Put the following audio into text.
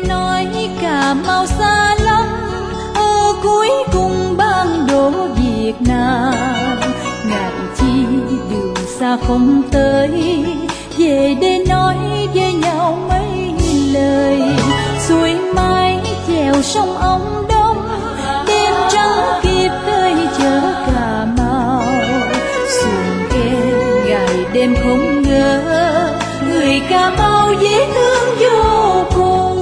nói Cà Mau xa lắm, ở cuối cùng ban đô Việt Nam. Ngại chi đường xa không tới, về để nói với nhau mấy lời. Xuôi mái chèo sông Ông Đông, đêm trắng kịp tới chợ Cà Mau. Xuồng ghe ngày đêm không ngờ, người Cà Mau dễ thương vô cùng.